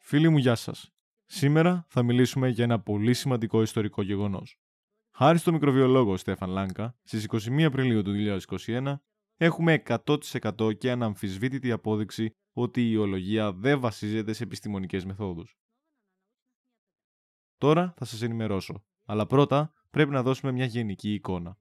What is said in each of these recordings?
Φίλοι μου, γεια σας. Σήμερα θα μιλήσουμε για ένα πολύ σημαντικό ιστορικό γεγονός. Χάρη στο μικροβιολόγο Στέφαν Λάνκα, στις 21 Απριλίου του 2021, έχουμε 100% και αναμφισβήτητη απόδειξη ότι η ιολογία δεν βασίζεται σε επιστημονικές μεθόδους. Τώρα θα σας ενημερώσω, αλλά πρώτα πρέπει να δώσουμε μια γενική εικόνα.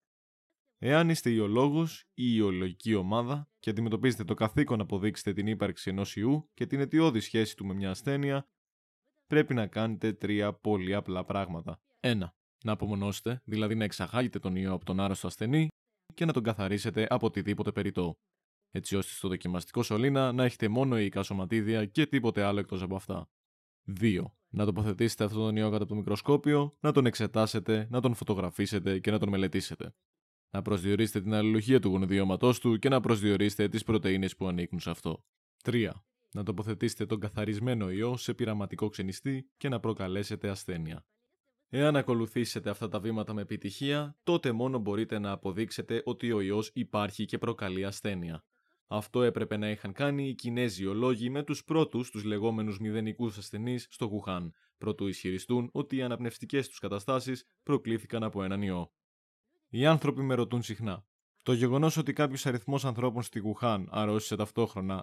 Εάν είστε ιολόγος ή ιολογική ομάδα και αντιμετωπίζετε το καθήκον να αποδείξετε την ύπαρξη ενός ιού και την αιτιώδη σχέση του με μια ασθένεια, πρέπει να κάνετε 3 πολύ απλά πράγματα. 1. Να απομονώσετε, δηλαδή να εξαγάγετε τον ιό από τον άρρωστο ασθενή και να τον καθαρίσετε από οτιδήποτε περιττό, έτσι ώστε στο δοκιμαστικό σωλήνα να έχετε μόνο ιϊκά σωματίδια και τίποτε άλλο εκτός από αυτά. 2. Να τοποθετήσετε αυτόν τον ιό κάτω από το μικροσκόπιο, να τον εξετάσετε, να τον φωτογραφίσετε και να τον μελετήσετε. Να προσδιορίσετε την αλληλουχία του γονιδιώματός του και να προσδιορίσετε τις πρωτεΐνες που ανήκουν σε αυτό. 3. Να τοποθετήσετε τον καθαρισμένο ιό σε πειραματικό ξενιστή και να προκαλέσετε ασθένεια. Εάν ακολουθήσετε αυτά τα βήματα με επιτυχία, τότε μόνο μπορείτε να αποδείξετε ότι ο ιός υπάρχει και προκαλεί ασθένεια. Αυτό έπρεπε να είχαν κάνει οι Κινέζοι ιολόγοι με τους πρώτους τους λεγόμενους μηδενικούς ασθενείς στο Γουχάν, προτού ισχυριστούν ότι οι αναπνευστικές τους καταστάσεις προκλήθηκαν από έναν ιό. Οι άνθρωποι με ρωτούν συχνά. Το γεγονός ότι κάποιος αριθμός ανθρώπων στη Γουχάν αρρώστησε ταυτόχρονα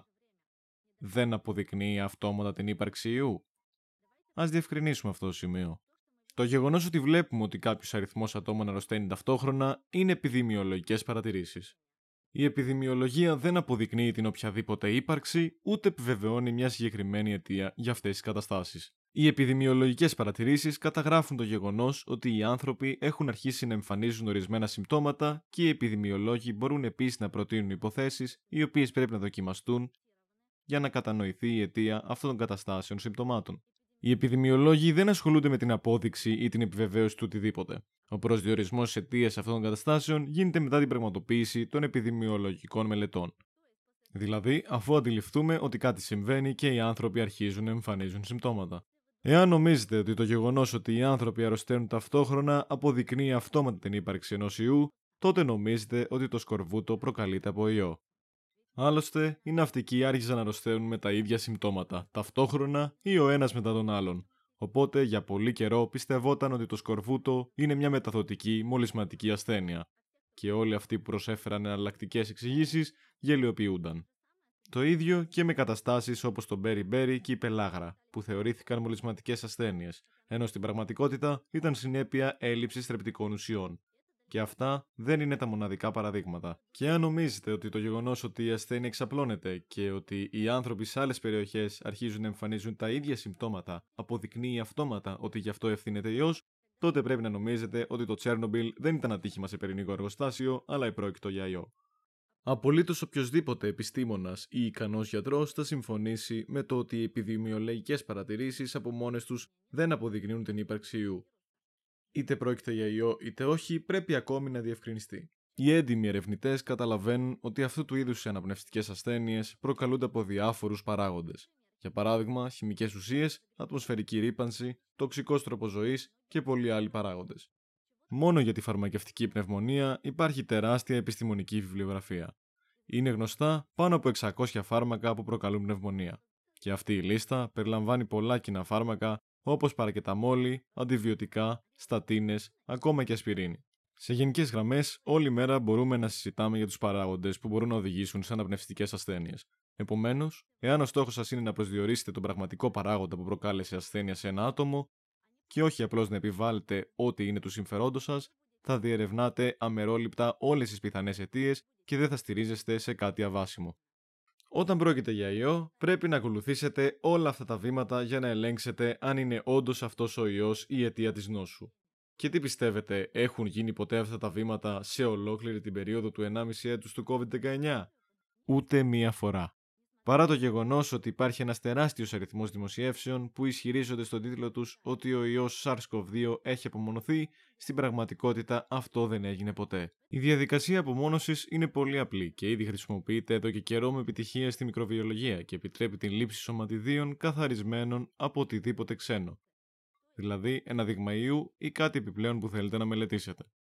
δεν αποδεικνύει αυτόματα την ύπαρξη ιού? Ας διευκρινίσουμε αυτό το σημείο. Το γεγονός ότι βλέπουμε ότι κάποιος αριθμός ατόμων αρρωσταίνει ταυτόχρονα είναι επιδημιολογικές παρατηρήσεις. Η επιδημιολογία δεν αποδεικνύει την οποιαδήποτε ύπαρξη, ούτε επιβεβαιώνει μια συγκεκριμένη αιτία για αυτές τις καταστάσεις. Οι επιδημιολογικές παρατηρήσεις καταγράφουν το γεγονός ότι οι άνθρωποι έχουν αρχίσει να εμφανίζουν ορισμένα συμπτώματα και οι επιδημιολόγοι μπορούν επίσης να προτείνουν υποθέσεις οι οποίες πρέπει να δοκιμαστούν για να κατανοηθεί η αιτία αυτών των καταστάσεων συμπτωμάτων. Οι επιδημιολόγοι δεν ασχολούνται με την απόδειξη ή την επιβεβαίωση του οτιδήποτε. Ο προσδιορισμός της αιτίας αυτών των καταστάσεων γίνεται μετά την πραγματοποίηση των επιδημιολογικών μελετών. Δηλαδή, αφού αντιληφθούμε ότι κάτι συμβαίνει και οι άνθρωποι αρχίζουν να εμφανίζουν συμπτώματα. Εάν νομίζετε ότι το γεγονός ότι οι άνθρωποι αρρωσταίνουν ταυτόχρονα αποδεικνύει αυτόματα την ύπαρξη ενός ιού, τότε νομίζετε ότι το σκορβούτο προκαλείται από ιό. Άλλωστε, οι ναυτικοί άρχιζαν να αρρωσταίνουν με τα ίδια συμπτώματα, ταυτόχρονα ή ο ένας μετά τον άλλον. Οπότε για πολύ καιρό πιστευόταν ότι το σκορβούτο είναι μια μεταδοτική μολυσματική ασθένεια. Και όλοι αυτοί που προσέφεραν εναλλακτικές εξηγήσεις γελιοποιούνταν. Το ίδιο και με καταστάσεις όπως το μπέρι-μπέρι και η πελάγρα, που θεωρήθηκαν μολυσματικές ασθένειες, ενώ στην πραγματικότητα ήταν συνέπεια έλλειψης θρεπτικών ουσιών. Και αυτά δεν είναι τα μοναδικά παραδείγματα. Και αν νομίζετε ότι το γεγονός ότι η ασθένεια εξαπλώνεται και ότι οι άνθρωποι σε άλλες περιοχές αρχίζουν να εμφανίζουν τα ίδια συμπτώματα αποδεικνύει αυτόματα ότι γι' αυτό ευθύνεται ιός, τότε πρέπει να νομίζετε ότι το Τσέρνομπιλ δεν ήταν ατύχημα σε πυρηνικό εργοστάσιο, αλλά επρόκειτο για ιό. Απολύτως οποιοσδήποτε επιστήμονας ή ικανός γιατρός θα συμφωνήσει με το ότι οι επιδημιολογικές παρατηρήσεις από μόνες τους δεν αποδεικνύουν την ύπαρξη ιού. Είτε πρόκειται για ιό είτε όχι, πρέπει ακόμη να διευκρινιστεί. Οι έντιμοι ερευνητές καταλαβαίνουν ότι αυτού του είδους οι αναπνευστικές ασθένειες προκαλούνται από διάφορους παράγοντες. Για παράδειγμα, χημικές ουσίες, ατμοσφαιρική ρύπανση, τοξικός τρόπος ζωής και πολλοί άλλοι παράγοντες. Μόνο για τη φαρμακευτική πνευμονία υπάρχει τεράστια επιστημονική βιβλιογραφία. Είναι γνωστά πάνω από 600 φάρμακα που προκαλούν πνευμονία. Και αυτή η λίστα περιλαμβάνει πολλά κοινά φάρμακα όπως παρακεταμόλη, αντιβιωτικά, στατίνες, ακόμα και ασπιρίνη. Σε γενικές γραμμές, όλη μέρα μπορούμε να συζητάμε για τους παράγοντες που μπορούν να οδηγήσουν σε αναπνευστικές ασθένειες. Επομένως, εάν ο στόχος σας είναι να προσδιορίσετε τον πραγματικό παράγοντα που προκάλεσε ασθένεια σε ένα άτομο, και όχι απλώς να επιβάλλετε ό,τι είναι του συμφερόντος σας, θα διερευνάτε αμερόληπτα όλες τις πιθανές αιτίες και δεν θα στηρίζεστε σε κάτι αβάσιμο. Όταν πρόκειται για ιό, πρέπει να ακολουθήσετε όλα αυτά τα βήματα για να ελέγξετε αν είναι όντως αυτός ο ιός η αιτία της νόσου. Και τι πιστεύετε, έχουν γίνει ποτέ αυτά τα βήματα σε ολόκληρη την περίοδο του 1,5 έτους του COVID-19? Ούτε μία φορά. Παρά το γεγονός ότι υπάρχει ένας τεράστιος αριθμός δημοσιεύσεων που ισχυρίζονται στον τίτλο τους ότι ο ιός SARS-CoV-2 έχει απομονωθεί, στην πραγματικότητα αυτό δεν έγινε ποτέ. Η διαδικασία απομόνωσης είναι πολύ απλή και ήδη χρησιμοποιείται εδώ και καιρό με επιτυχία στη μικροβιολογία και επιτρέπει την λήψη σωματιδίων καθαρισμένων από οτιδήποτε ξένο. Δηλαδή ένα δείγμα ιού ή κάτι επιπλέον που θέλετε να μελετήσετε.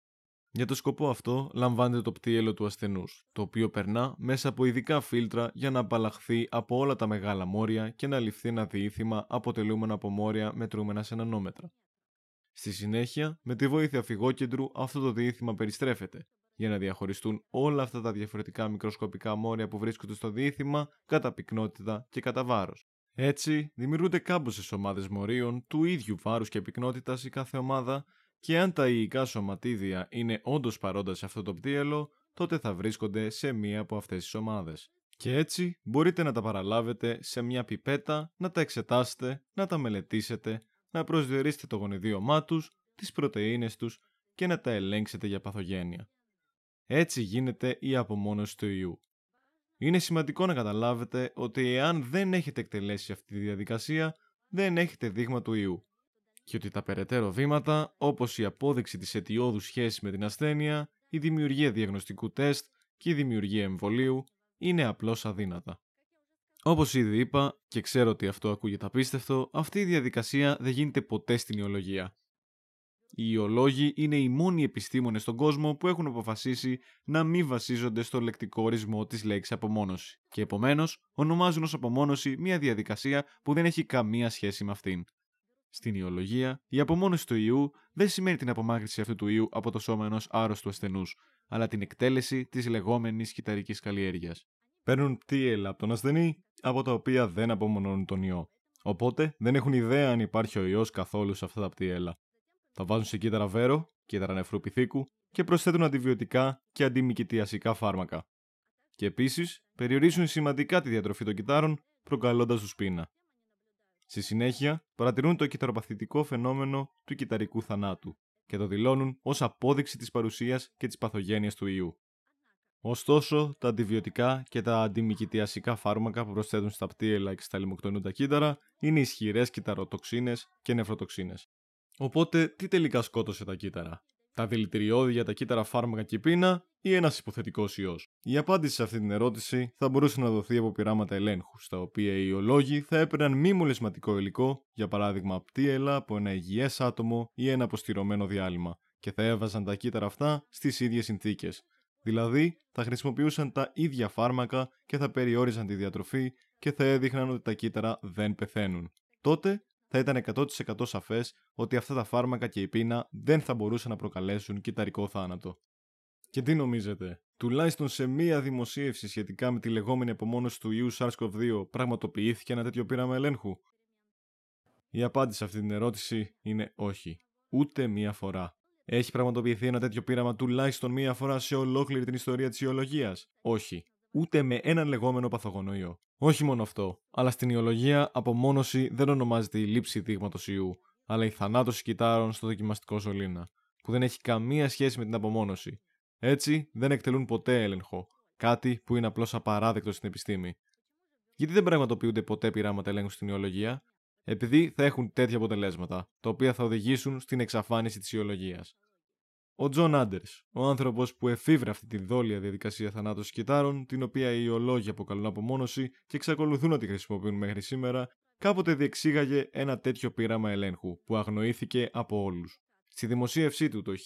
Για το σκοπό αυτό, λαμβάνετε το πτύελο του ασθενούς, το οποίο περνά μέσα από ειδικά φίλτρα για να απαλλαχθεί από όλα τα μεγάλα μόρια και να ληφθεί ένα διήθημα αποτελούμενο από μόρια μετρούμενα σε νανόμετρα. Στη συνέχεια, με τη βοήθεια φυγόκεντρου, αυτό το διήθημα περιστρέφεται, για να διαχωριστούν όλα αυτά τα διαφορετικά μικροσκοπικά μόρια που βρίσκονται στο διήθημα κατά πυκνότητα και κατά βάρος. Έτσι, δημιουργούνται κάμποσες ομάδες μορίων του ίδιου βάρους και πυκνότητας η κάθε ομάδα, και αν τα ιϊκά σωματίδια είναι όντως παρόντα σε αυτό το πτύελο, τότε θα βρίσκονται σε μία από αυτές τις ομάδες. Και έτσι μπορείτε να τα παραλάβετε σε μια πιπέτα, να τα εξετάσετε, να τα μελετήσετε, να προσδιορίσετε το γονιδίωμά τους, τις πρωτεΐνες τους και να τα ελέγξετε για παθογένεια. Έτσι γίνεται η απομόνωση του ιού. Είναι σημαντικό να καταλάβετε ότι εάν δεν έχετε εκτελέσει αυτή τη διαδικασία, δεν έχετε δείγμα του ιού και ότι τα περαιτέρω βήματα, όπως η απόδειξη της αιτιώδους σχέσης με την ασθένεια, η δημιουργία διαγνωστικού τεστ και η δημιουργία εμβολίου, είναι απλώς αδύνατα. Όπως ήδη είπα, και ξέρω ότι αυτό ακούγεται απίστευτο, αυτή η διαδικασία δεν γίνεται ποτέ στην ιολογία. Οι ιολόγοι είναι οι μόνοι επιστήμονες στον κόσμο που έχουν αποφασίσει να μην βασίζονται στο λεκτικό ορισμό της λέξης απομόνωση και επομένως ονομάζουν ως απομόνωση μια διαδικασία που δεν έχει καμία σχέση με αυτήν. Στην ιολογία, η απομόνωση του ιού δεν σημαίνει την απομάκρυνση αυτού του ιού από το σώμα ενός άρρωστου ασθενούς, αλλά την εκτέλεση της λεγόμενης κυταρικής καλλιέργειας. Παίρνουν πτύελα από τον ασθενή, από τα οποία δεν απομονώνουν τον ιό. Οπότε δεν έχουν ιδέα αν υπάρχει ο ιός καθόλου σε αυτά τα πτύελα. Τα βάζουν σε κύτταρα βέρο, κύτταρα νεφρού πυθίκου και προσθέτουν αντιβιωτικά και αντιμικητιασικά φάρμακα. Και επίσης περιορίζουν σημαντικά τη διατροφή των κυττάρων, προκαλώντας τους πείνα. Στη συνέχεια, παρατηρούν το κυτταροπαθητικό φαινόμενο του κυτταρικού θανάτου και το δηλώνουν ως απόδειξη της παρουσίας και της παθογένειας του ιού. Ωστόσο, τα αντιβιωτικά και τα αντιμικητιασικά φάρμακα που προσθέτουν στα πτύελα και στα λιμοκτονούντα κύτταρα είναι ισχυρές κυτταροτοξίνες και νεφροτοξίνες. Οπότε, τι τελικά σκότωσε τα κύτταρα? Τα δηλητηριώδη για τα κύτταρα φάρμακα και η πείνα ή ένας υποθετικός ιός? Η απάντηση σε αυτή την ερώτηση θα μπορούσε να δοθεί από πειράματα ελέγχου, στα οποία οι ιολόγοι θα έπαιρναν μη μολυσματικό υλικό, για παράδειγμα πτύελα από ένα υγιές άτομο ή ένα αποστηρωμένο διάλειμμα, και θα έβαζαν τα κύτταρα αυτά στις ίδιες συνθήκες. Δηλαδή, θα χρησιμοποιούσαν τα ίδια φάρμακα και θα περιόριζαν τη διατροφή και θα έδειχναν ότι τα κύτταρα δεν πεθαίνουν. Τότε θα ήταν 100% σαφές ότι αυτά τα φάρμακα και η πείνα δεν θα μπορούσαν να προκαλέσουν κυτταρικό θάνατο. Και τι νομίζετε? Τουλάχιστον σε μία δημοσίευση σχετικά με τη λεγόμενη απομόνωση του ιού SARS-CoV-2 πραγματοποιήθηκε ένα τέτοιο πείραμα ελέγχου? Η απάντηση σε αυτή την ερώτηση είναι όχι. Ούτε μία φορά. Έχει πραγματοποιηθεί ένα τέτοιο πείραμα τουλάχιστον μία φορά σε ολόκληρη την ιστορία της ιολογίας? Όχι. Ούτε με έναν λεγόμενο παθογόνο ιό. Όχι μόνο αυτό, αλλά στην ιολογία απομόνωση δεν ονομάζεται η λήψη δείγματος ιού, αλλά η θανάτωση κυττάρων στο δοκιμαστικό σωλήνα, που δεν έχει καμία σχέση με την απομόνωση. Έτσι, δεν εκτελούν ποτέ έλεγχο, κάτι που είναι απλώς απαράδεκτο στην επιστήμη. Γιατί δεν πραγματοποιούνται ποτέ πειράματα ελέγχου στην ιολογία? Επειδή θα έχουν τέτοια αποτελέσματα, τα οποία θα οδηγήσουν στην εξαφάνιση της ιολογίας. Ο Τζον Άντερς, ο άνθρωπος που εφήβρε αυτή τη δόλια διαδικασία θανάτωσης κυττάρων, την οποία οι ιολόγοι αποκαλούν απομόνωση και εξακολουθούν να τη χρησιμοποιούν μέχρι σήμερα, κάποτε διεξήγαγε ένα τέτοιο πείραμα ελέγχου που αγνοήθηκε από όλους. Στη δημοσίευσή του το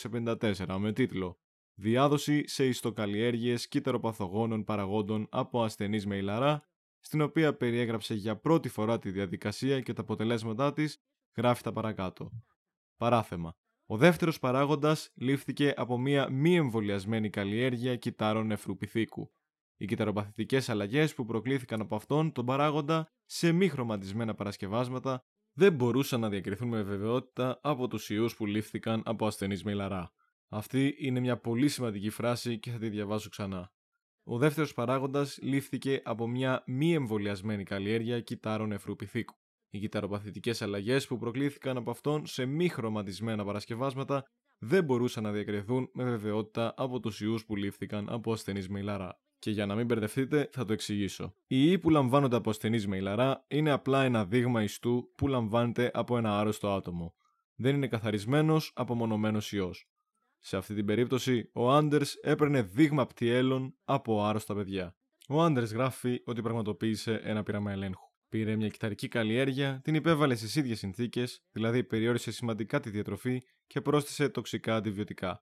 1954 με τίτλο «Διάδοση σε ιστοκαλλιέργειες κυτταροπαθογόνων παραγόντων από ασθενείς με ηλαρά», στην οποία περιέγραψε για πρώτη φορά τη διαδικασία και τα αποτελέσματά της, γράφει τα παρακάτω. Παράθεμα. Ο δεύτερος παράγοντας λήφθηκε από μια μη εμβολιασμένη καλλιέργεια κυττάρων νεφρού πυθίκου. Οι κυτταροπαθητικές αλλαγές που προκλήθηκαν από αυτόν τον παράγοντα σε μη χρωματισμένα παρασκευάσματα δεν μπορούσαν να διακριθούν με βεβαιότητα από τους ιούς που λήφθηκαν από ασθενείς με ηλαρά. Αυτή είναι μια πολύ σημαντική φράση και θα τη διαβάσω ξανά. Ο δεύτερος παράγοντας λήφθηκε από μια μη εμβολιασμένη καλλιέργεια κυττάρων νεφρού πυθίκου. Οι κυτταροπαθητικές αλλαγές που προκλήθηκαν από αυτόν σε μη χρωματισμένα παρασκευάσματα δεν μπορούσαν να διακριθούν με βεβαιότητα από τους ιούς που λήφθηκαν από ασθενείς με ηλαρά. Και για να μην μπερδευτείτε, θα το εξηγήσω. Οι ιοί που λαμβάνονται από ασθενείς με ηλαρά είναι απλά ένα δείγμα ιστού που λαμβάνεται από ένα άρρωστο άτομο. Δεν είναι καθαρισμένος, απομονωμένος ιός. Σε αυτή την περίπτωση, ο Άντερς έπαιρνε δείγμα πτυέλων από άρρωστα παιδιά. Ο Άντερς γράφει ότι πραγματοποίησε ένα πείραμα ελέγχου. Πήρε μια κυτταρική καλλιέργεια, την υπέβαλε στις ίδιες συνθήκες, δηλαδή περιόρισε σημαντικά τη διατροφή και πρόσθεσε τοξικά αντιβιωτικά.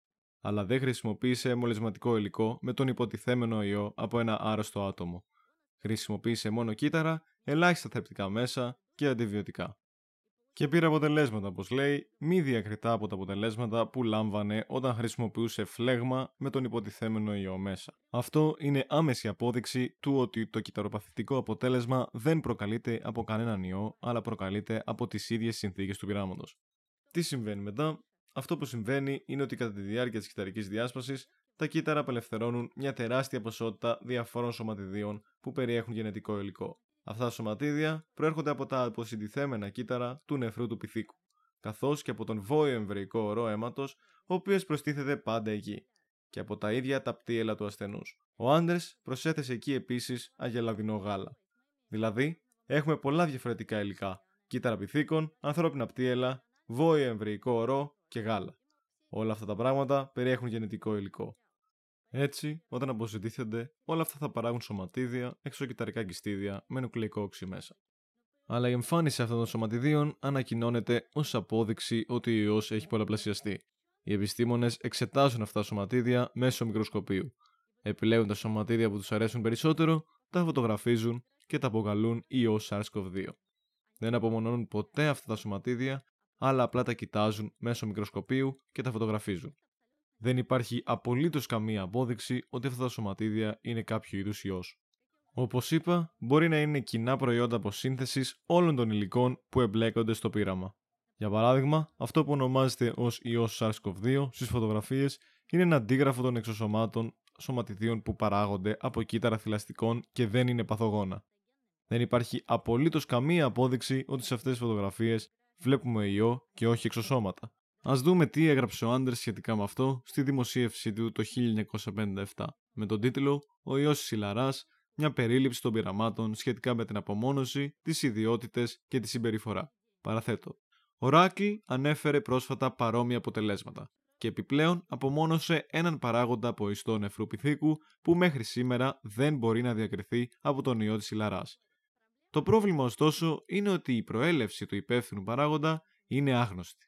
αλλά δεν χρησιμοποίησε μολυσματικό υλικό με τον υποτιθέμενο ιό από ένα άρρωστο άτομο. Χρησιμοποίησε μόνο κύτταρα, ελάχιστα θρεπτικά μέσα και αντιβιωτικά. Και πήρε αποτελέσματα, όπως λέει, μη διακριτά από τα αποτελέσματα που λάμβανε όταν χρησιμοποιούσε φλέγμα με τον υποτιθέμενο ιό μέσα. Αυτό είναι άμεση απόδειξη του ότι το κυτταροπαθητικό αποτέλεσμα δεν προκαλείται από κανέναν ιό, αλλά προκαλείται από τις ίδιες συνθήκες του πειράματος. Τι συμβαίνει μετά? Αυτό που συμβαίνει είναι ότι κατά τη διάρκεια της κυτταρικής διάσπασης, τα κύτταρα απελευθερώνουν μια τεράστια ποσότητα διαφόρων σωματιδίων που περιέχουν γενετικό υλικό. Αυτά τα σωματίδια προέρχονται από τα αποσυντηθέμενα κύτταρα του νεφρού του πυθίκου, καθώς και από τον βόηο εμβρυϊκό ορό αίματος, ο οποίος προστίθεται πάντα εκεί, και από τα ίδια τα πτύελα του ασθενούς. Ο Άντερς προσέθεσε εκεί επίσης αγελαδινό γάλα. Δηλαδή, έχουμε πολλά διαφορετικά υλικά: κύτταρα πυθίκων, ανθρώπινα πτύελα, βόηο εμβρυϊκό ορό και γάλα. Όλα αυτά τα πράγματα περιέχουν γενετικό υλικό. Έτσι, όταν αποσυντήθενται, όλα αυτά θα παράγουν σωματίδια, εξωκυταρικά κυστίδια με νουκλεϊκό οξύ μέσα. Αλλά η εμφάνιση αυτών των σωματιδίων ανακοινώνεται ως απόδειξη ότι ο ιός έχει πολλαπλασιαστεί. Οι επιστήμονες εξετάζουν αυτά τα σωματίδια μέσω μικροσκοπείου. Επιλέγουν τα σωματίδια που τους αρέσουν περισσότερο, τα φωτογραφίζουν και τα αποκαλούν ιό SARS-CoV-2. Δεν απομονώνουν ποτέ αυτά τα σωματίδια, αλλά απλά τα κοιτάζουν μέσω μικροσκοπείου και τα φωτογραφίζουν. Δεν υπάρχει απολύτως καμία απόδειξη ότι αυτά τα σωματίδια είναι κάποιο είδους ιός. Όπως είπα, μπορεί να είναι κοινά προϊόντα αποσύνθεσης όλων των υλικών που εμπλέκονται στο πείραμα. Για παράδειγμα, αυτό που ονομάζεται ως ιός SARS-CoV-2 στις φωτογραφίες είναι ένα αντίγραφο των εξωσωμάτων σωματιδίων που παράγονται από κύτταρα θηλαστικών και δεν είναι παθογόνα. Δεν υπάρχει απολύτως καμία απόδειξη ότι σε αυτές τις φωτογραφίες βλέπουμε ιό και όχι εξωσώματα. Ας δούμε τι έγραψε ο Άντερς σχετικά με αυτό στη δημοσίευσή του το 1957, με τον τίτλο «Ο ιός της Ιλαράς, μια περίληψη των πειραμάτων σχετικά με την απομόνωση, τις ιδιότητες και τη συμπεριφορά». Παραθέτω. Ο Ράκλ ανέφερε πρόσφατα παρόμοια αποτελέσματα και επιπλέον απομόνωσε έναν παράγοντα από ιστό νεφρού πυθίκου που μέχρι σήμερα δεν μπορεί να διακριθεί από τον ιό της Ιλαράς. Το πρόβλημα ωστόσο είναι ότι η προέλευση του υπεύθυνου παράγοντα είναι άγνωστη.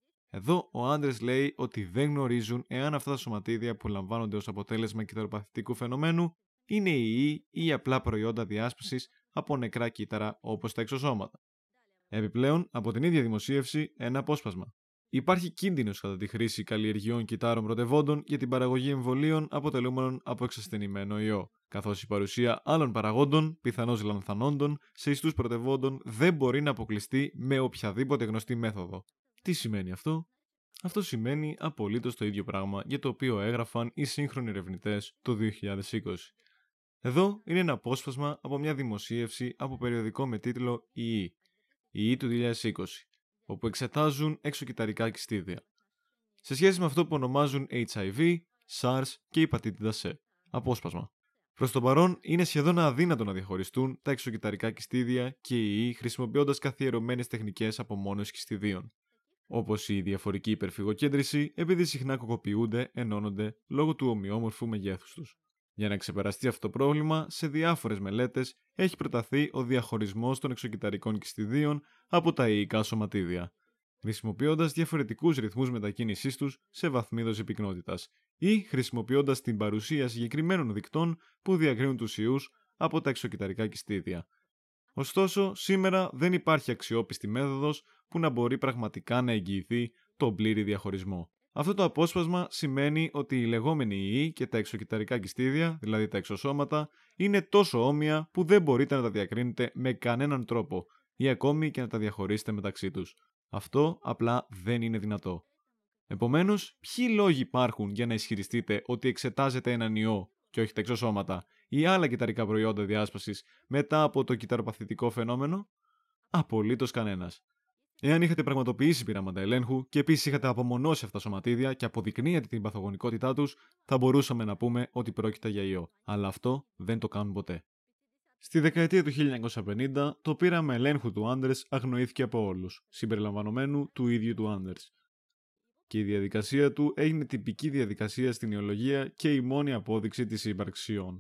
Εδώ ο Άντερς λέει ότι δεν γνωρίζουν εάν αυτά τα σωματίδια που λαμβάνονται ως αποτέλεσμα κυτταροπαθητικού φαινομένου είναι ιοί ή απλά προϊόντα διάσπασης από νεκρά κύτταρα όπως τα εξωσώματα. Επιπλέον, από την ίδια δημοσίευση, ένα απόσπασμα. Υπάρχει κίνδυνος κατά τη χρήση καλλιεργειών κυττάρων πρωτευόντων για την παραγωγή εμβολίων αποτελούμενων από εξασθενημένο ιό, καθώς η παρουσία άλλων παραγόντων, πιθανώς λανθανόντων, σε ιστούς πρωτευόντων δεν μπορεί να αποκλειστεί με οποιαδήποτε γνωστή μέθοδο. Τι σημαίνει αυτό? Αυτό σημαίνει απολύτως το ίδιο πράγμα για το οποίο έγραφαν οι σύγχρονοι ερευνητές το 2020. Εδώ είναι ένα απόσπασμα από μια δημοσίευση από περιοδικό με τίτλο «ΙΗ» του 2020, όπου εξετάζουν εξωκυταρικά κυστίδια. Σε σχέση με αυτό που ονομάζουν HIV, SARS και υπατήτηδα C. Απόσπασμα. Προς το παρόν, είναι σχεδόν αδύνατο να διαχωριστούν τα εξωκυταρικά κυστίδια και οι ιοί χρησιμοποιώντας καθιερωμένες τεχνικές απομόνωσης κυστιδίων, όπως η διαφορική υπερφυγοκέντρηση, επειδή συχνά κωκοποιούνται, ενώνονται λόγω του ομοιόμορφου μεγέθους τους. Για να ξεπεραστεί αυτό το πρόβλημα, σε διάφορες μελέτες έχει προταθεί ο διαχωρισμός των εξωκυταρικών κυστιδίων από τα ιϊκά σωματίδια, χρησιμοποιώντας διαφορετικούς ρυθμούς μετακίνησής τους σε βαθμίδωση πυκνότητας ή χρησιμοποιώντας την παρουσία συγκεκριμένων δικτών που διακρίνουν τους ιούς από τα εξωκυταρικά κυστίδια. Ωστόσο, σήμερα δεν υπάρχει αξιόπιστη μέθοδος που να μπορεί πραγματικά να εγγυηθεί τον πλήρη διαχωρισμό. Αυτό το απόσπασμα σημαίνει ότι οι λεγόμενοι ιοί και τα εξωκυταρικά κυστίδια, δηλαδή τα εξωσώματα, είναι τόσο όμοια που δεν μπορείτε να τα διακρίνετε με κανέναν τρόπο ή ακόμη και να τα διαχωρίσετε μεταξύ τους. Αυτό απλά δεν είναι δυνατό. Επομένως, ποιοι λόγοι υπάρχουν για να ισχυριστείτε ότι εξετάζετε έναν ιό και όχι τα εξωσώματα ή άλλα κυτταρικά προϊόντα διάσπασης μετά από το κυτταροπαθητικό φαινόμενο? Απολύτως κανένας. Εάν είχατε πραγματοποιήσει πειράματα ελέγχου και επίσης είχατε απομονώσει αυτά τα σωματίδια και αποδεικνύεται την παθογονικότητά τους, θα μπορούσαμε να πούμε ότι πρόκειται για ιό. Αλλά αυτό δεν το κάνουν ποτέ. Στη δεκαετία του 1950, το πείραμα ελέγχου του Άντερς αγνοήθηκε από όλους, συμπεριλαμβανομένου του ίδιου του Άντερς. Και η διαδικασία του έγινε τυπική διαδικασία στην ιολογία και η μόνη απόδειξη της ύπαρξης ιών.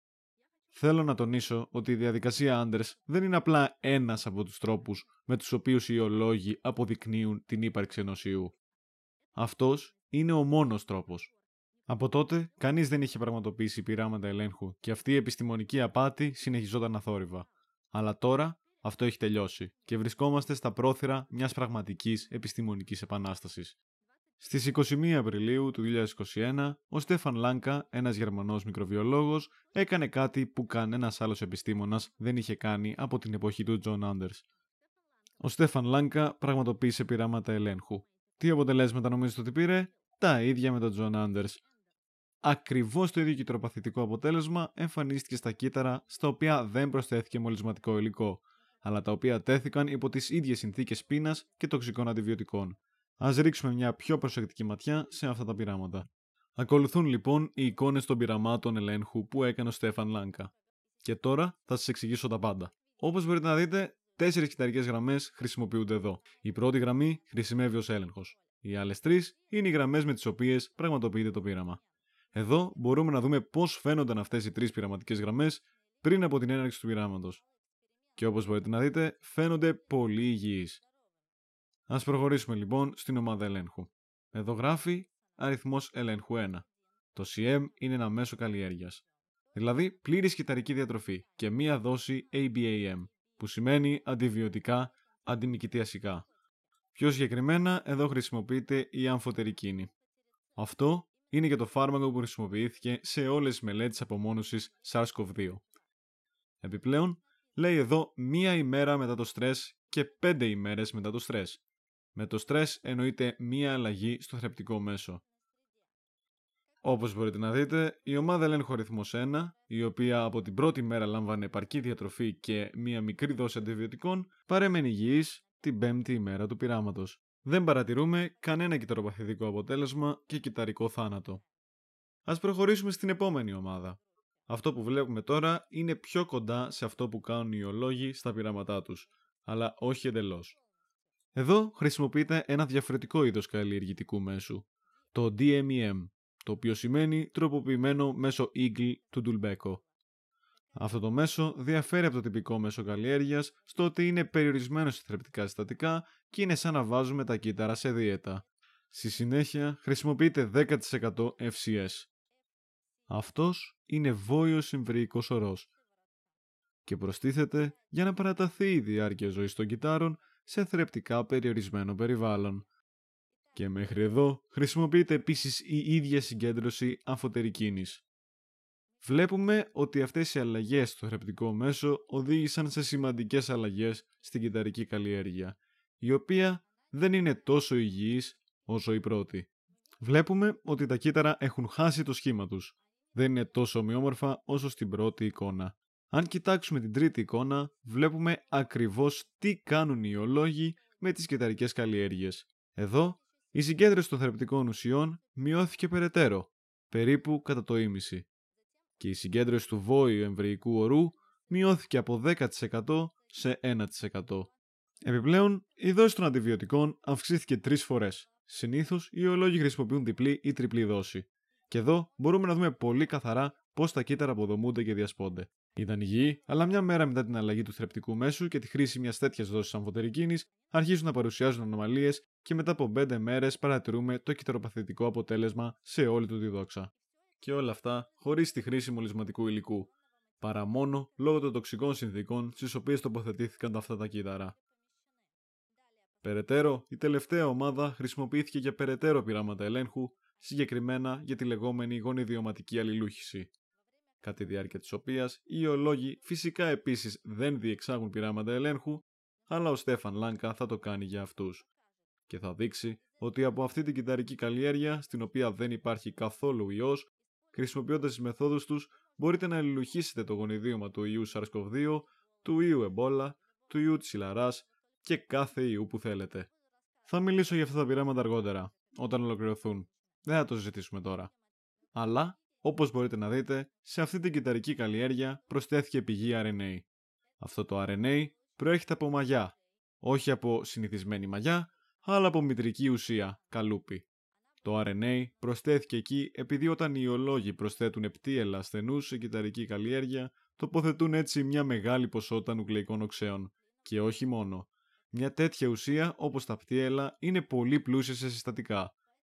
Θέλω να τονίσω ότι η διαδικασία Άντερς δεν είναι απλά ένας από τους τρόπους με τους οποίους οι ιολόγοι αποδεικνύουν την ύπαρξη ενός ιού. Αυτός είναι ο μόνος τρόπος. Από τότε, κανείς δεν είχε πραγματοποιήσει πειράματα ελέγχου και αυτή η επιστημονική απάτη συνεχιζόταν αθόρυβα. Αλλά τώρα αυτό έχει τελειώσει και βρισκόμαστε στα πρόθυρα μιας πραγματικής επιστημονικής επανάστασης. Στις 21 Απριλίου του 2021, ο Στέφαν Λάνκα, ένας Γερμανός μικροβιολόγος, έκανε κάτι που κανένας άλλος επιστήμονας δεν είχε κάνει από την εποχή του Τζον Άντερς. Ο Στέφαν Λάνκα πραγματοποίησε πειράματα ελέγχου. Τι αποτελέσματα νομίζετε ότι πήρε? Τα ίδια με τον Τζον Άντερς. Ακριβώς το ίδιο κυτροπαθητικό αποτέλεσμα εμφανίστηκε στα κύτταρα, στα οποία δεν προσθέθηκε μολυσματικό υλικό, αλλά τα οποία τέθηκαν υπό τις ίδιες συνθήκες πείνας και τοξικών αντιβιωτικών. Ας ρίξουμε μια πιο προσεκτική ματιά σε αυτά τα πειράματα. Ακολουθούν λοιπόν οι εικόνες των πειραμάτων ελέγχου που έκανε ο Στέφαν Λάνκα. Και τώρα θα σας εξηγήσω τα πάντα. Όπως μπορείτε να δείτε, 4 κυταρικές γραμμές χρησιμοποιούνται εδώ. Η πρώτη γραμμή χρησιμεύει ως έλεγχος. Οι άλλες 3 είναι οι γραμμές με τις οποίες πραγματοποιείται το πείραμα. Εδώ μπορούμε να δούμε πώς φαίνονταν αυτές οι 3 πειραματικές γραμμές πριν από την έναρξη του πειράματος. Και όπως μπορείτε να δείτε, φαίνονται πολύ υγιείς. Ας προχωρήσουμε λοιπόν στην ομάδα ελέγχου. Εδώ γράφει αριθμός ελέγχου 1. Το CM είναι ένα μέσο καλλιέργειας. Δηλαδή πλήρης κυταρική διατροφή και μία δόση ABAM, που σημαίνει αντιβιωτικά αντιμυκητιασικά. Πιο συγκεκριμένα, εδώ χρησιμοποιείται η αμφωτερικίνη. Αυτό είναι και το φάρμακο που χρησιμοποιήθηκε σε όλες τις μελέτες απομόνωσης SARS-CoV-2. Επιπλέον, λέει εδώ μία ημέρα μετά το στρες και 5 ημέρες μετά το στρες. Με το στρες εννοείται μία αλλαγή στο θρεπτικό μέσο. Όπως μπορείτε να δείτε, η ομάδα ελέγχου αριθμός 1, η οποία από την πρώτη μέρα λάμβανε επαρκή διατροφή και μία μικρή δόση αντιβιωτικών, παρέμενε υγιής την 5η ημέρα του πειράματος. Δεν παρατηρούμε κανένα κυταροπαθητικό αποτέλεσμα και κυταρικό θάνατο. Ας προχωρήσουμε στην επόμενη ομάδα. Αυτό που βλέπουμε τώρα είναι πιο κοντά σε αυτό που κάνουν οι ιολόγοι στα πειράματά τους, αλλά όχι εντελώς. Εδώ χρησιμοποιείται ένα διαφορετικό είδος καλλιεργητικού μέσου, το DMEM, το οποίο σημαίνει τροποποιημένο μέσο Eagle του Ντουλμπέκο. Αυτό το μέσο διαφέρει από το τυπικό μέσο καλλιέργειας στο ότι είναι περιορισμένο σε θρεπτικά συστατικά και είναι σαν να βάζουμε τα κύτταρα σε δίαιτα. Στη συνέχεια χρησιμοποιείται 10% FCS. Αυτός είναι βόηος εμβρυϊκός ορός και προστίθεται για να παραταθεί η διάρκεια ζωής των κυττάρων σε θρεπτικά περιορισμένο περιβάλλον. Και μέχρι εδώ χρησιμοποιείται επίσης η ίδια συγκέντρωση αμφωτερικίνης. Βλέπουμε ότι αυτές οι αλλαγές στο θρεπτικό μέσο οδήγησαν σε σημαντικές αλλαγές στην κυταρική καλλιέργεια, η οποία δεν είναι τόσο υγιής όσο η πρώτη. Βλέπουμε ότι τα κύτταρα έχουν χάσει το σχήμα τους. Δεν είναι τόσο ομοιόμορφα όσο στην πρώτη εικόνα. Αν κοιτάξουμε την τρίτη εικόνα, βλέπουμε ακριβώς τι κάνουν οι ιολόγοι με τις κυταρικές καλλιέργειες. Εδώ, η συγκέντρωση των θρεπτικών ουσιών μειώθηκε περαιτέρω, περίπου κατά το ίμιση. Και η συγκέντρωση του βόηου εμβρυϊκού ορού μειώθηκε από 10% σε 1%. Επιπλέον, η δόση των αντιβιωτικών αυξήθηκε 3 φορές. Συνήθως, οι ιολόγοι χρησιμοποιούν διπλή ή τριπλή δόση. Και εδώ μπορούμε να δούμε πολύ καθαρά πώς τα κύτταρα αποδομούνται και διασπώνται. Ήταν υγιή, αλλά μια μέρα μετά την αλλαγή του θρεπτικού μέσου και τη χρήση μιας τέτοιας δόσης αμφωτερικίνης, αρχίζουν να παρουσιάζουν ανομαλίες και μετά από 5 μέρες παρατηρούμε το κυταροπαθητικό αποτέλεσμα σε όλη του τη δόξα. Και όλα αυτά χωρίς τη χρήση μολυσματικού υλικού, παρά μόνο λόγω των τοξικών συνθήκων στις οποίες τοποθετήθηκαν αυτά τα κύτταρα. Περαιτέρω, η τελευταία ομάδα χρησιμοποιήθηκε για περαιτέρω πειράματα ελέγχου, συγκεκριμένα για τη λεγόμενη γονιδιωματική αλληλούχηση, κατά τη διάρκεια της οποίας οι ιολόγοι φυσικά επίσης δεν διεξάγουν πειράματα ελέγχου, αλλά ο Στέφαν Λάνκα θα το κάνει για αυτούς. Και θα δείξει ότι από αυτή την κυταρική καλλιέργεια, στην οποία δεν υπάρχει καθόλου ιός, χρησιμοποιώντας τις μεθόδους τους, μπορείτε να αλληλουχήσετε το γονιδίωμα του ιού SARS-CoV-2, του ιού Εμπόλα, του ιού της Ιλαράς και κάθε ιού που θέλετε. Θα μιλήσω για αυτά τα πειράματα αργότερα, όταν ολοκληρωθούν. Δεν θα το συζητήσουμε τώρα. Αλλά, όπως μπορείτε να δείτε, σε αυτή την κυταρική καλλιέργεια προσθέθηκε πηγή RNA. Αυτό το RNA προέρχεται από μαγιά, όχι από συνηθισμένη μαγιά, αλλά από μητρική ουσία, καλούπι. Το RNA προσθέθηκε εκεί επειδή όταν οι ιολόγοι προσθέτουν πτύελα ασθενούς σε κυταρική καλλιέργεια, τοποθετούν έτσι μια μεγάλη ποσότητα νουκλεϊκών οξέων. Και όχι μόνο. Μια τέτοια ουσία όπως τα πτύελα είναι πολύ πλούσια σε συστατικά,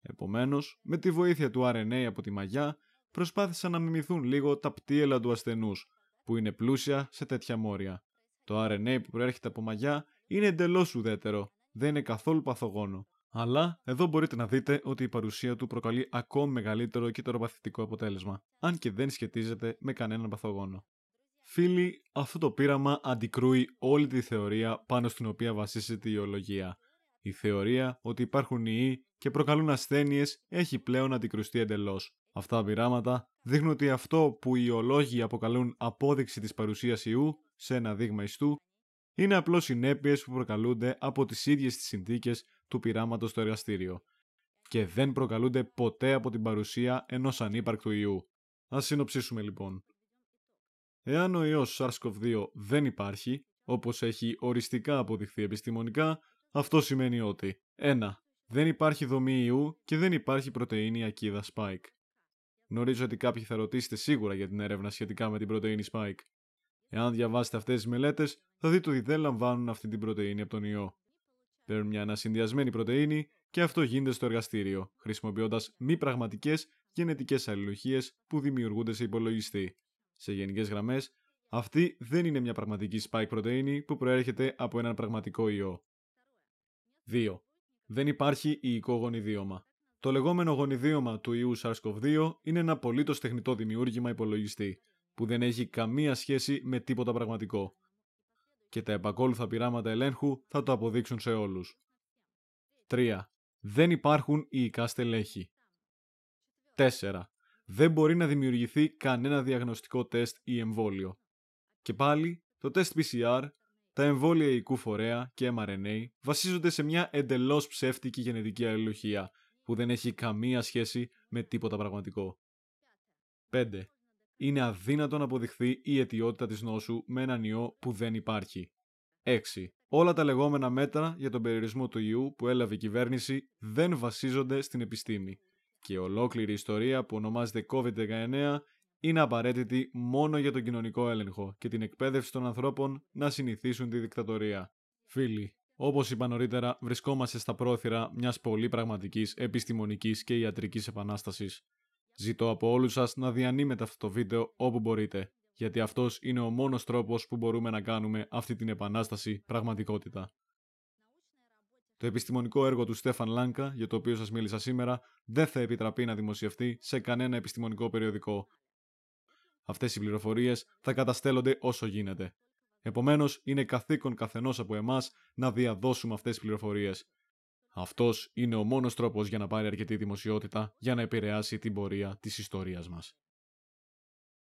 Επομένως, με τη βοήθεια του RNA από τη μαγιά, προσπάθησαν να μιμηθούν λίγο τα πτύελα του ασθενούς, που είναι πλούσια σε τέτοια μόρια. Το RNA που προέρχεται από μαγιά είναι εντελώς ουδέτερο, δεν είναι καθόλου παθογόνο. Αλλά εδώ μπορείτε να δείτε ότι η παρουσία του προκαλεί ακόμη μεγαλύτερο κυττοροπαθητικό αποτέλεσμα, αν και δεν σχετίζεται με κανέναν παθογόνο. Φίλοι, αυτό το πείραμα αντικρούει όλη τη θεωρία πάνω στην οποία βασίζεται η ιολογία. Η θεωρία ότι υπάρχουν ιοί και προκαλούν ασθένειες έχει πλέον αντικρουστεί εντελώς. Αυτά τα πειράματα δείχνουν ότι αυτό που οι ιολόγοι αποκαλούν απόδειξη της παρουσίας ιού σε ένα δείγμα ιστού είναι απλώς συνέπειες που προκαλούνται από τις ίδιες τις συνθήκες του πειράματος στο εργαστήριο και δεν προκαλούνται ποτέ από την παρουσία ενός ανύπαρκτου ιού. Ας συνοψίσουμε λοιπόν. Εάν ο ιός SARS-CoV-2 δεν υπάρχει, όπως έχει οριστικά αποδειχθεί επιστημονικά, αυτό σημαίνει ότι 1. Δεν υπάρχει δομή ιού και δεν υπάρχει πρωτεΐνη ακίδα spike. Γνωρίζω ότι κάποιοι θα ρωτήσετε σίγουρα για την έρευνα σχετικά με την πρωτεΐνη spike. Εάν διαβάσετε αυτές τις μελέτες, θα δείτε ότι δεν λαμβάνουν αυτή την πρωτεΐνη από τον ιό. Παίρνουν μια ανασυνδυασμένη πρωτεΐνη και αυτό γίνεται στο εργαστήριο, χρησιμοποιώντας μη πραγματικές γενετικές αλληλουχίες που δημιουργούνται σε υπολογιστή. Σε γενικές γραμμές, αυτή δεν είναι μια πραγματική spike πρωτεΐνη που προέρχεται από έναν πραγματικό ιό. 2. Δεν υπάρχει ιικό γονιδίωμα. Το λεγόμενο γονιδίωμα του ιού SARS-CoV-2 είναι ένα απολύτως τεχνητό δημιούργημα υπολογιστή, που δεν έχει καμία σχέση με τίποτα πραγματικό. Και τα επακόλουθα πειράματα ελέγχου θα το αποδείξουν σε όλους. 3. Δεν υπάρχουν ιϊκά στελέχη. 4. Δεν μπορεί να δημιουργηθεί κανένα διαγνωστικό τεστ ή εμβόλιο. Και πάλι, το τεστ PCR, τα εμβόλια ιικού φορέα και mRNA βασίζονται σε μια εντελώς ψεύτικη γενετική αλληλουχία που δεν έχει καμία σχέση με τίποτα πραγματικό. 5. Είναι αδύνατο να αποδειχθεί η αιτιότητα της νόσου με έναν ιό που δεν υπάρχει. 6. Όλα τα λεγόμενα μέτρα για τον περιορισμό του ιού που έλαβε η κυβέρνηση δεν βασίζονται στην επιστήμη και η ολόκληρη ιστορία που ονομάζεται COVID-19 είναι απαραίτητη μόνο για τον κοινωνικό έλεγχο και την εκπαίδευση των ανθρώπων να συνηθίσουν τη δικτατορία. Φίλοι, όπως είπα νωρίτερα, βρισκόμαστε στα πρόθυρα μιας πολύ πραγματικής επιστημονικής και ιατρικής επανάστασης. Ζητώ από όλους σας να διανύμετε αυτό το βίντεο όπου μπορείτε, γιατί αυτός είναι ο μόνος τρόπος που μπορούμε να κάνουμε αυτή την επανάσταση πραγματικότητα. Το επιστημονικό έργο του Στέφαν Λάνκα, για το οποίο σας μίλησα σήμερα, δεν θα επιτραπεί να δημοσιευτεί σε κανένα επιστημονικό περιοδικό. Αυτές οι πληροφορίες θα καταστέλλονται όσο γίνεται. Επομένως, είναι καθήκον καθενός από εμάς να διαδώσουμε αυτές τις πληροφορίες. Αυτός είναι ο μόνος τρόπος για να πάρει αρκετή δημοσιότητα για να επηρεάσει την πορεία της ιστορίας μας.